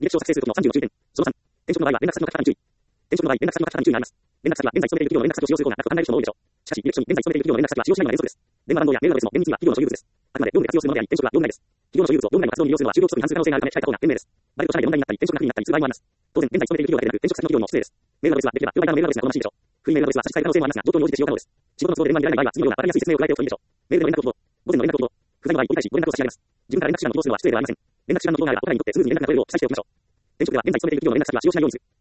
履歴書を作成することの30の注意点。その3、転職の場合は連絡先の書き方に注意。転職の場合、連絡先の書き方に注意があります。連絡先は現在勤めている企業の連絡先を使用することがなく考える人も多いでしょう。しかし、履歴書に現在勤めている企業の連絡先は使用しないのが原則です。電話番号やメールアドレスも厳密には企業の所有物です。あくまで業務で活用するものであり、転職は業務内です。企業の所有物を業務内の活動に利用するのは就業規則に反する可能性があるため控えた方が賢明です。バレット社内で問題になったり、転職が不利になったりする場合もあります。当然、現在勤めている企業だけでなく、転職先の企業にも失礼です。メールアドレスはできればプロバイダーのメールアドレスが好ましいでしょう。古いメールアドレスは差し支える可能性もありますが、状況に応じて使用可能です。仕事の都合で電話に出られない場合は、次のような分かりやすい説明を加えておくといいでしょう。メールでの連絡を午前の連絡を不在の場合、折り返しご連絡を差し上げます。自分から連絡手段を通すのは失礼ではありません。連絡手段の都合があれば、他にとってスムーズに連絡が取れるよう記載しておきましょう。転職では、現在勤めている企業の連絡先は使用しないようにする。